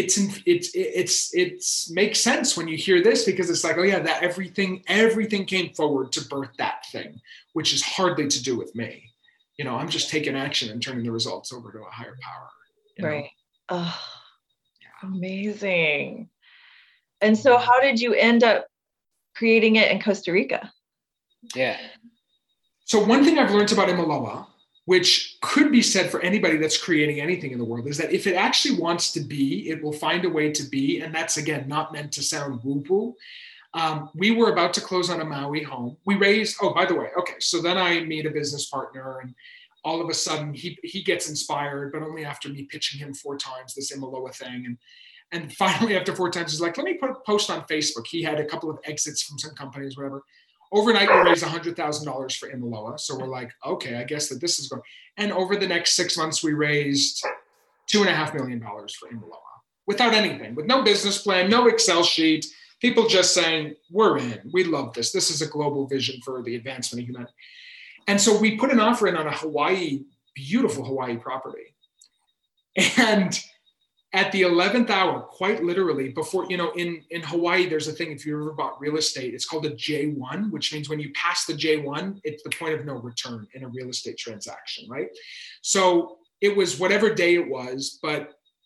It's makes sense when you hear this, because it's like, oh yeah, that everything came forward to birth that thing, which is hardly to do with me. You know, I'm just taking action and turning the results over to a higher power. Right. Oh, yeah. Amazing. And so how did you end up creating it in Costa Rica? Yeah. So one thing I've learned about Imiloa, which could be said for anybody that's creating anything in the world, is that if it actually wants to be, it will find a way to be. And that's, again, not meant to sound woo-woo. We were about to close on a Maui home. We raised, oh, by the way, okay. So then I meet a business partner, and all of a sudden he gets inspired, but only after me pitching him 4 times this Imiloa thing. And finally, after 4 times, he's like, let me put a post on Facebook. He had a couple of exits from some companies, whatever. Overnight, we raised $100,000 for Imiloa. So we're like, okay, I guess that this is going. And over the next 6 months, we raised $2.5 million for Imiloa without anything, with no business plan, no Excel sheet. People just saying, we're in, we love this. This is a global vision for the advancement of humanity. And so we put an offer in on a beautiful Hawaii property. And at the 11th hour, quite literally, before, you know, in Hawaii, there's a thing, if you ever bought real estate, it's called a J1, which means when you pass the J1, it's the point of no return in a real estate transaction, right? So it was whatever day it was, but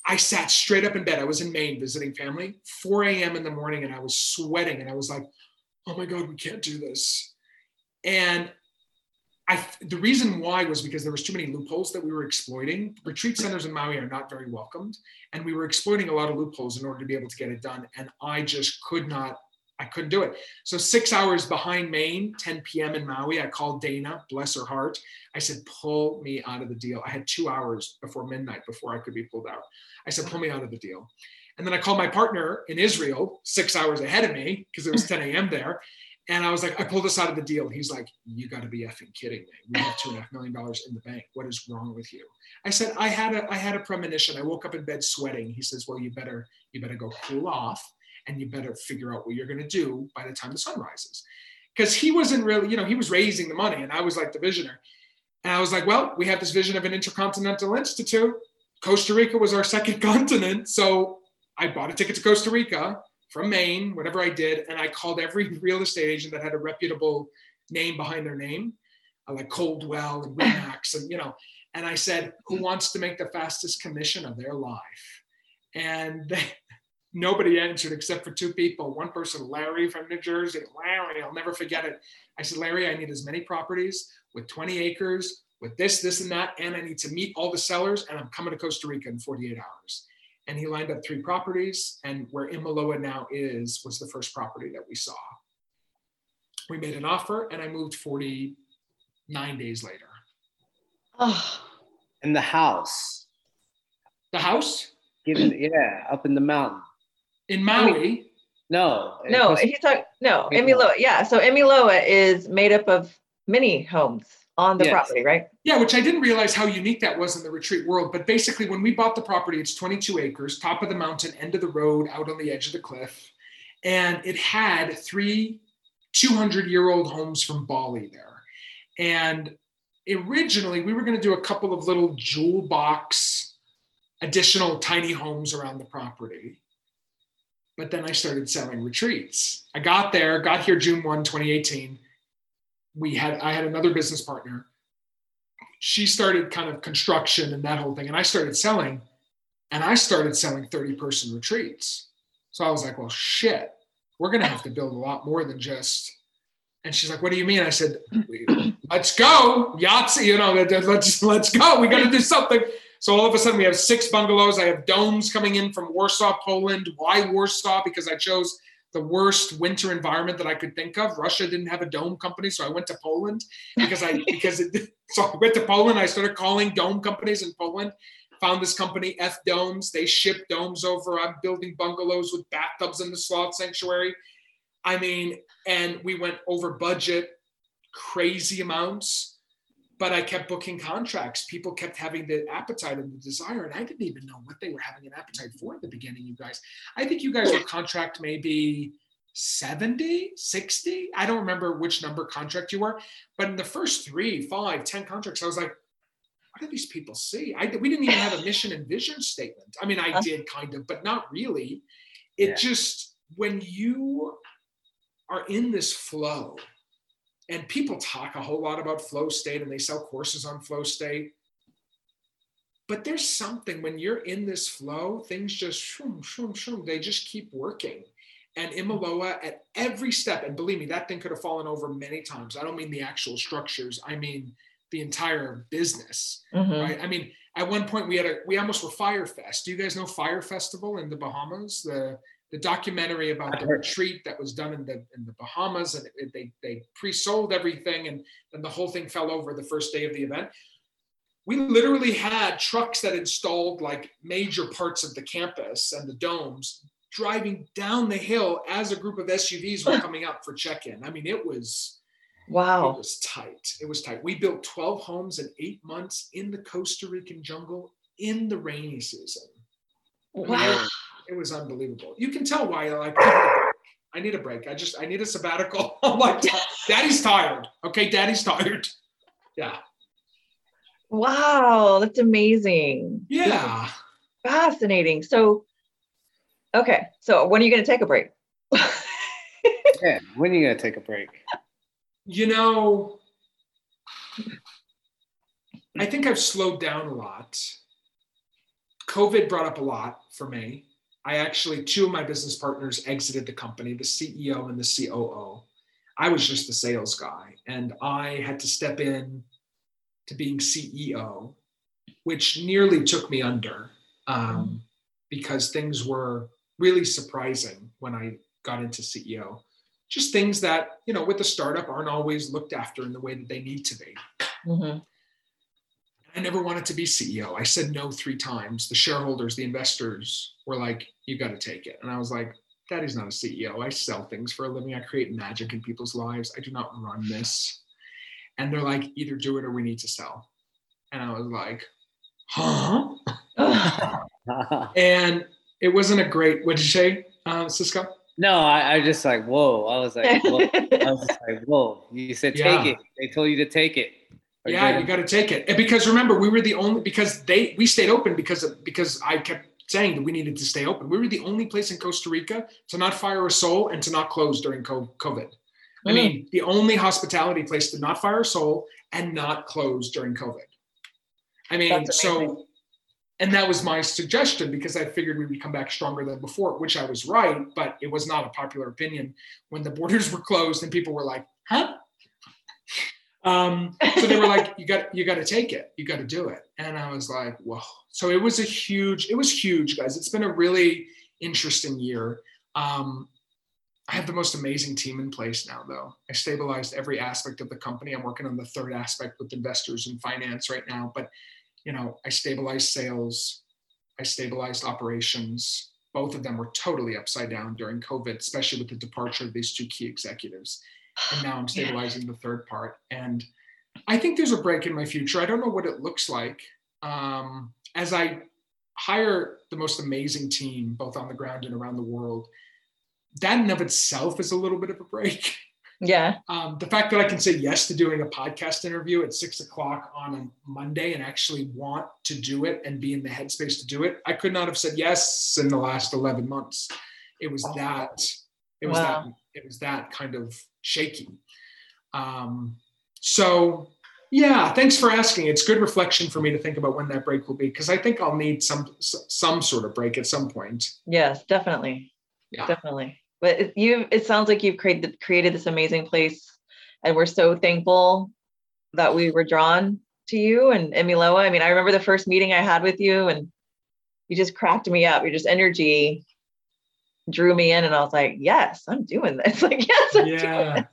I sat straight up in bed. I was in Maine visiting family, 4 a.m. in the morning, and I was sweating. And I was like, oh my God, we can't do this. And the reason why was because there was too many loopholes that we were exploiting. Retreat centers in Maui are not very welcomed. And we were exploiting a lot of loopholes in order to be able to get it done. And I just couldn't do it. So 6 hours behind Maine, 10 p.m. in Maui, I called Dana, bless her heart. I said, pull me out of the deal. I had 2 hours before midnight before I could be pulled out. I said, pull me out of the deal. And then I called my partner in Israel, 6 hours ahead of me, because it was 10 a.m. there. And I was like, I pulled us out of the deal. He's like, you got to be effing kidding me. We have $2.5 million in the bank. What is wrong with you? I said, I had a premonition. I woke up in bed sweating. He says, well, you better go cool off, and you better figure out what you're going to do by the time the sun rises. Because he wasn't really, he was raising the money, and I was like the visionary. And I was like, well, we have this vision of an intercontinental institute. Costa Rica was our second continent. So I bought a ticket to Costa Rica from Maine, whatever I did. And I called every real estate agent that had a reputable name behind their name, like Coldwell and Remax, and, and I said, who wants to make the fastest commission of their life? And nobody answered except for 2 people. One person, Larry from New Jersey. Larry, I'll never forget it. I said, Larry, I need as many properties with 20 acres, with this, and that, and I need to meet all the sellers, and I'm coming to Costa Rica in 48 hours. And he lined up 3 properties, and where Imiloa now was the first property that we saw. We made an offer, and I moved 49 days later. Oh. And the house. The house? Up in the mountain. In Maui? Imiloa. Yeah, so Imiloa is made up of many homes on the property, right? Yeah, which I didn't realize how unique that was in the retreat world. But basically, when we bought the property, it's 22 acres, top of the mountain, end of the road, out on the edge of the cliff. And it had 3 200-year-old homes from Bali there. And originally, we were going to do a couple of little jewel box, additional tiny homes around the property. But then I started selling retreats. I got here June 1, 2018. I had another business partner. She started kind of construction and that whole thing. And I started selling 30-person retreats. So I was like, well, shit, we're going to have to build a lot more than just, and she's like, what do you mean? I said, let's go. Yahtzee, let's go. We got to do something. So all of a sudden we have 6 bungalows. I have domes coming in from Warsaw, Poland. Why Warsaw? Because I chose the worst winter environment that I could think of. Russia didn't have a dome company, so I went to Poland so I went to Poland. I started calling dome companies in Poland. Found this company, F Domes. They ship domes over. I'm building bungalows with bathtubs in the sloth sanctuary. And we went over budget, crazy amounts. But I kept booking contracts. People kept having the appetite and the desire, and I didn't even know what they were having an appetite for at the beginning, you guys. I think you guys were contract maybe 70, 60. I don't remember which number contract you were. But in the first 3, 5, 10 contracts, I was like, what do these people see? We didn't even have a mission and vision statement. I did kind of, but not really. Just, when you are in this flow, and people talk a whole lot about flow state, and they sell courses on flow state. But there's something, when you're in this flow, things just shroom, shroom, shroom. They just keep working. And Imiloa at every step, and believe me, that thing could have fallen over many times. I don't mean the actual structures. I mean the entire business, right? At one point we almost were Fire Fest. Do you guys know Fire Festival in the Bahamas? The documentary about the retreat that was done in the Bahamas, and they pre-sold everything, and then the whole thing fell over the first day of the event. We literally had trucks that installed like major parts of the campus and the domes driving down the hill as a group of SUVs were coming up for check-in. It was, wow. It was tight. It was tight. We built 12 homes in 8 months in the Costa Rican jungle in the rainy season. Wow. It was unbelievable. You can tell why I need a break. I need a sabbatical. I'm like, Daddy's tired. Okay, Daddy's tired. Yeah. Wow, that's amazing. Yeah. Fascinating. So, okay. So when are you going to take a break? When are you going to take a break? I think I've slowed down a lot. COVID brought up a lot for me. Two of my business partners exited the company, the CEO and the COO. I was just the sales guy, and I had to step in to being CEO, which nearly took me under because things were really surprising when I got into CEO. Just things that, with a startup aren't always looked after in the way that they need to be. Mm-hmm. I never wanted to be CEO. I said no 3 times. The shareholders, the investors were like, you got to take it. And I was like, Daddy's not a CEO. I sell things for a living. I create magic in people's lives. I do not run this. And they're like, either do it or we need to sell. And I was like, huh? And it wasn't a great, what'd you say, Cisco? No, I just like, whoa. I was like, whoa. You said take it. They told you to take it. Yeah, you got to take it. And because remember, we were the only, we stayed open because I kept saying that we needed to stay open. We were the only place in Costa Rica to not fire a soul and to not close during COVID. I mean, the only hospitality place to not fire a soul and not close during COVID. I mean, and that was my suggestion because I figured we would come back stronger than before, which I was right, but it was not a popular opinion when the borders were closed and people were like, huh? So they were like, you got to take it. You got to do it. And I was like, whoa. So it was huge, guys. It's been a really interesting year. I have the most amazing team in place now, though. I stabilized every aspect of the company. I'm working on the third aspect with investors and finance right now. But, I stabilized sales. I stabilized operations. Both of them were totally upside down during COVID, especially with the departure of these 2 key executives. And now I'm stabilizing the third part. And I think there's a break in my future. I don't know what it looks like. As I hire the most amazing team, both on the ground and around the world, that in of itself is a little bit of a break. Yeah. The fact that I can say yes to doing a podcast interview at 6:00 on a Monday and actually want to do it and be in the headspace to do it, I could not have said yes in the last 11 months. It was that kind of shaky. So yeah, thanks for asking. It's good reflection for me to think about when that break will be, because I think I'll need some sort of break at some point. Yes, definitely. Yeah. Definitely. But it sounds like you've created this amazing place, and we're so thankful that we were drawn to you and Imiloa. I mean, I remember the first meeting I had with you, and you just cracked me up. Your just energy drew me in, and I was like, yes, I'm doing this. Like, yes, I'm doing this.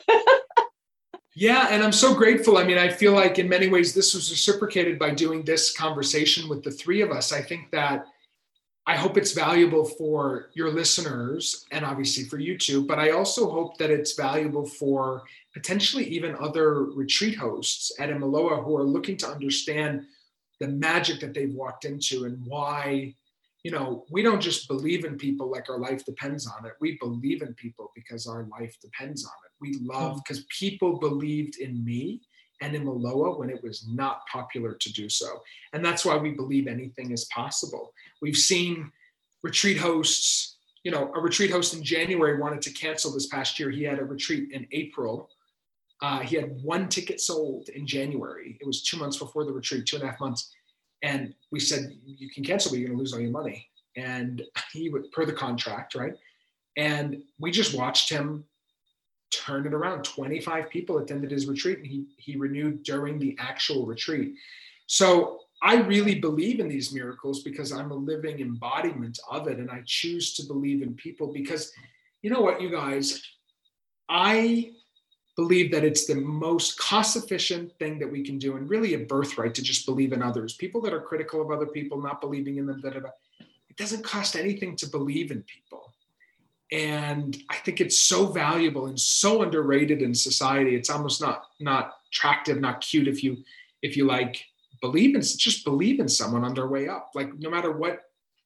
Yeah, and I'm so grateful. I mean, I feel like in many ways this was reciprocated by doing this conversation with the 3 of us. I think that I hope it's valuable for your listeners and obviously for you too, but I also hope that it's valuable for potentially even other retreat hosts at Imiloa who are looking to understand the magic that they've walked into and why, we don't just believe in people like our life depends on it. We believe in people because our life depends on it. We love because people believed in me and in Imiloa when it was not popular to do so. And that's why we believe anything is possible. We've seen retreat hosts, a retreat host in January wanted to cancel this past year. He had a retreat in April. He had 1 ticket sold in January. It was 2 months before the retreat, 2.5 months. And we said, you can cancel, but you're going to lose all your money. And he would, per the contract, right? And we just watched him turn it around. 25 people attended his retreat, and he renewed during the actual retreat. So I really believe in these miracles because I'm a living embodiment of it. And I choose to believe in people because, you know what, you guys, I believe that it's the most cost-efficient thing that we can do, and really a birthright to just believe in others. People that are critical of other people, not believing in them, it doesn't cost anything to believe in people. And I think it's so valuable and so underrated in society. It's almost not attractive, not cute if you like believe in someone on their way up. Like no matter what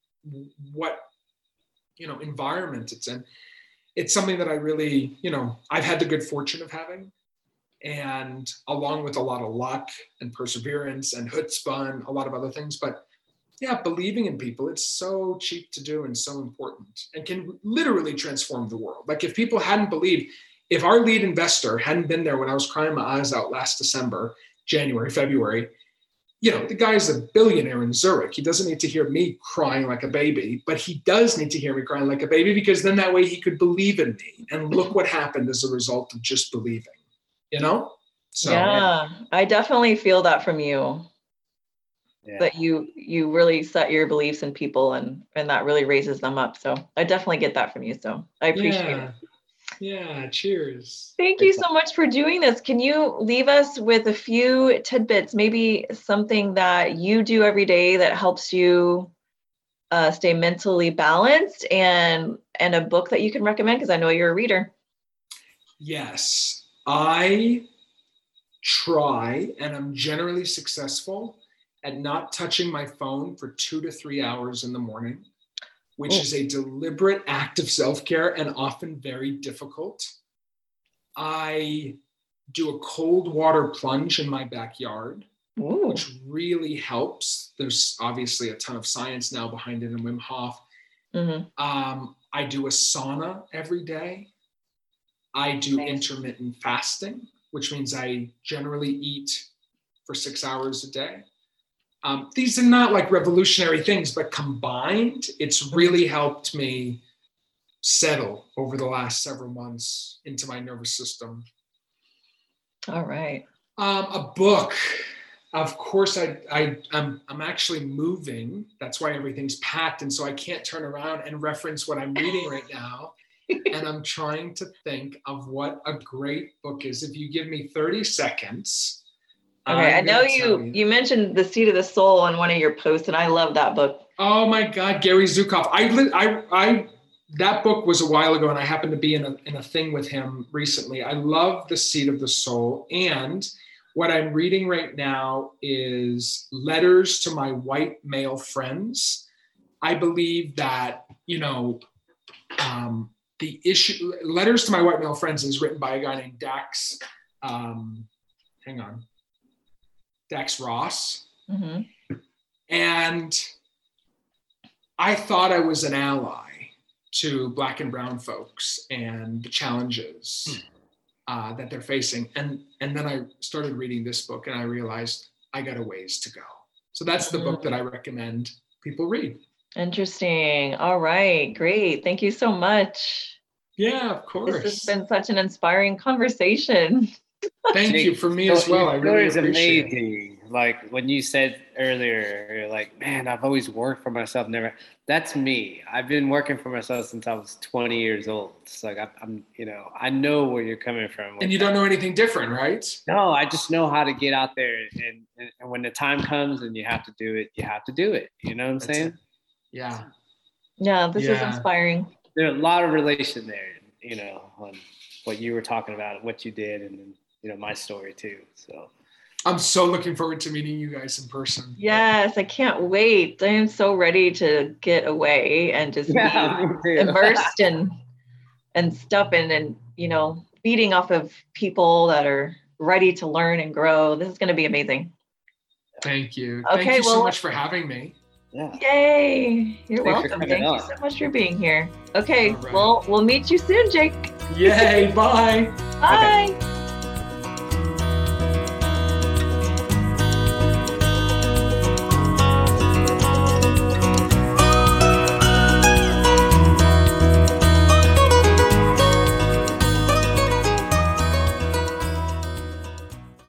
environment it's in. It's something that I really, I've had the good fortune of having, and along with a lot of luck and perseverance and chutzpah and a lot of other things. But yeah, believing in people, it's so cheap to do and so important and can literally transform the world. Like if people hadn't believed, if our lead investor hadn't been there when I was crying my eyes out last December, January, February, the guy's a billionaire in Zurich. He doesn't need to hear me crying like a baby, but he does need to hear me crying like a baby, because then that way he could believe in me. And look what happened as a result of just believing, So yeah, I definitely feel that from you. Yeah. That you really set your beliefs in people, and that really raises them up. So I definitely get that from you. So I appreciate it. Yeah, cheers. Thank you so much for doing this. Can you leave us with a few tidbits, maybe something that you do every day that helps you stay mentally balanced, and a book that you can recommend, because I know you're a reader. Yes, I try, and I'm generally successful at not touching my phone for 2 to 3 hours in the morning, which is a deliberate act of self-care and often very difficult. I do a cold water plunge in my backyard, which really helps. There's obviously a ton of science now behind it in Wim Hof. I do a sauna every day. I do intermittent fasting, which means I generally eat for 6 hours a day. These are not like revolutionary things, but combined, it's really helped me settle over the last several months into my nervous system. All right. A book, of course. I'm actually moving. That's why everything's packed, and so I can't turn around and reference what I'm reading right now. And I'm trying to think of what a great book is. If you give me 30 seconds. Okay, I know you mentioned The Seat of the Soul on one of your posts, and I love that book. Oh my God, Gary Zukav. I that book was a while ago, and I happened to be in a thing with him recently. I love The Seat of the Soul, and what I'm reading right now is Letters to My White Male Friends. I believe that the issue Letters to My White Male Friends is written by a guy named Dax. Dax Ross. And I thought I was an ally to Black and brown folks and the challenges that they're facing. And then I started reading this book, and I realized I got a ways to go. So that's the book that I recommend people read. Interesting. All right, great. Thank you so much. Yeah, of course. This has been such an inspiring conversation. Thank you, for me as well. I really appreciate it. Like when you said earlier, you're like, man, I've always worked for myself. That's me. I've been working for myself since I was 20 years old. It's like I'm I know where you're coming from. And you don't know anything different, right? No, I just know how to get out there, and when the time comes and you have to do it, you have to do it. You know what I'm saying? Yeah. Yeah, this is inspiring. There's a lot of relation there, on what you were talking about, what you did, and then, my story too. So I'm so looking forward to meeting you guys in person. Yes, I can't wait. I am so ready to get away and just be immersed and stuff and feeding off of people that are ready to learn and grow. This is going to be amazing. Thank you. Okay, Thank you so much for having me. Yeah. Yay. You're welcome. Thank you so much for being here. Okay, right. Well, we'll meet you soon, Jake. Yay. Bye. Bye. Okay.